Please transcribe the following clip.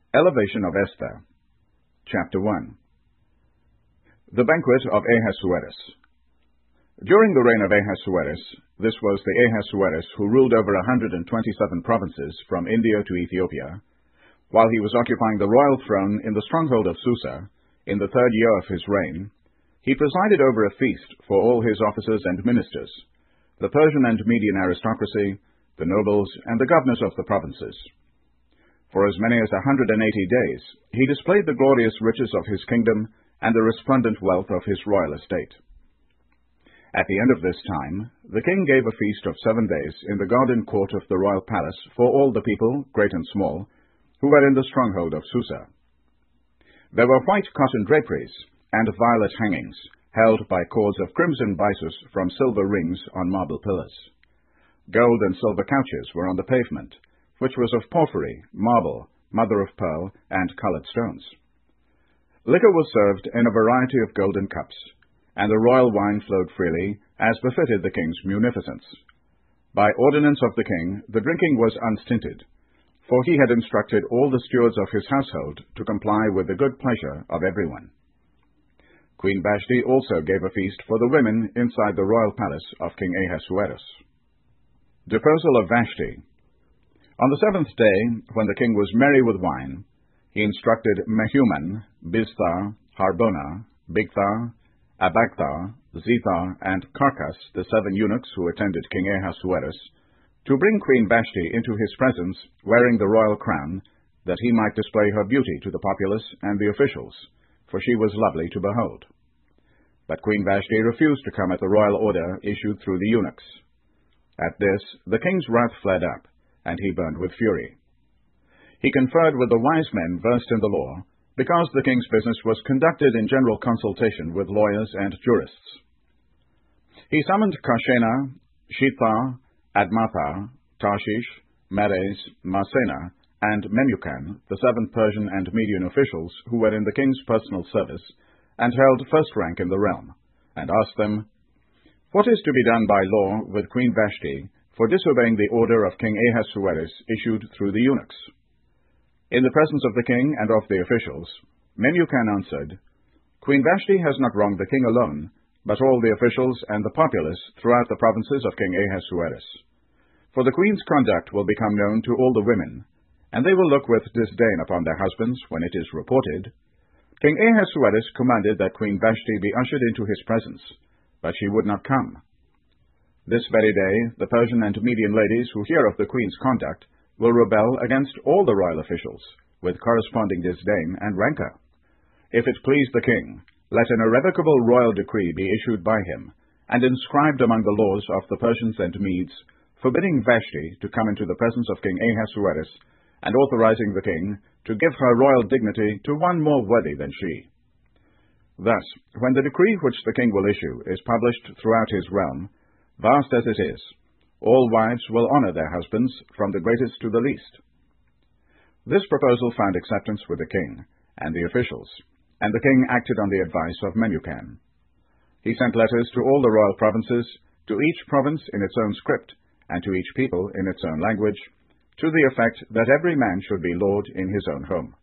Elevation of Esther. Chapter 1. The Banquet of Ahasuerus. During the reign of Ahasuerus, this was the Ahasuerus who ruled over 127 provinces from India to Ethiopia, while he was occupying the royal throne in the stronghold of Susa, in the 3rd year of his reign, he presided over a feast for all his officers and ministers, the Persian and Median aristocracy, the nobles, and the governors of the provinces. For as many as 180 days, he displayed the glorious riches of his kingdom and the resplendent wealth of his royal estate. At the end of this time, the king gave a feast of 7 days in the garden court of the royal palace for all the people, great and small, who were in the stronghold of Susa. There were white cotton draperies and violet hangings, held by cords of crimson byssus from silver rings on marble pillars. Gold and silver couches were on the pavement, which was of porphyry, marble, mother of pearl, and colored stones. Liquor was served in a variety of golden cups, and the royal wine flowed freely, as befitted the king's munificence. By ordinance of the king, the drinking was unstinted, for he had instructed all the stewards of his household to comply with the good pleasure of everyone. Queen Vashti also gave a feast for the women inside the royal palace of King Ahasuerus. Deposal of Vashti. On the 7th day, when the king was merry with wine, he instructed Mehuman, Biztha, Harbona, Bigtha, Abagtha, Zethar, and Carcas, the 7 eunuchs who attended King Ahasuerus, to bring Queen Vashti into his presence, wearing the royal crown, that he might display her beauty to the populace and the officials, for she was lovely to behold. But Queen Vashti refused to come at the royal order issued through the eunuchs. At this, the king's wrath flared up, and he burned with fury. He conferred with the wise men versed in the law, because the king's business was conducted in general consultation with lawyers and jurists. He summoned Karshena, Shethar, Admatha, Tarshish, Meres, Marsena, and Memucan, the 7 Persian and Median officials who were in the king's personal service, and held first rank in the realm, and asked them, "What is to be done by law with Queen Vashti for disobeying the order of King Ahasuerus issued through the eunuchs?" In the presence of the king and of the officials, Memucan answered, "Queen Vashti has not wronged the king alone, but all the officials and the populace throughout the provinces of King Ahasuerus. For the queen's conduct will become known to all the women, and they will look with disdain upon their husbands when it is reported. King Ahasuerus commanded that Queen Vashti be ushered into his presence, but she would not come. This very day, the Persian and Median ladies who hear of the queen's conduct will rebel against all the royal officials, with corresponding disdain and rancor. If it please the king, let an irrevocable royal decree be issued by him, and inscribed among the laws of the Persians and Medes, forbidding Vashti to come into the presence of King Ahasuerus, and authorizing the king to give her royal dignity to one more worthy than she. Thus, when the decree which the king will issue is published throughout his realm, vast as it is, all wives will honor their husbands, from the greatest to the least." This proposal found acceptance with the king and the officials, and the king acted on the advice of Memucan. He sent letters to all the royal provinces, to each province in its own script, and to each people in its own language, to the effect that every man should be lord in his own home.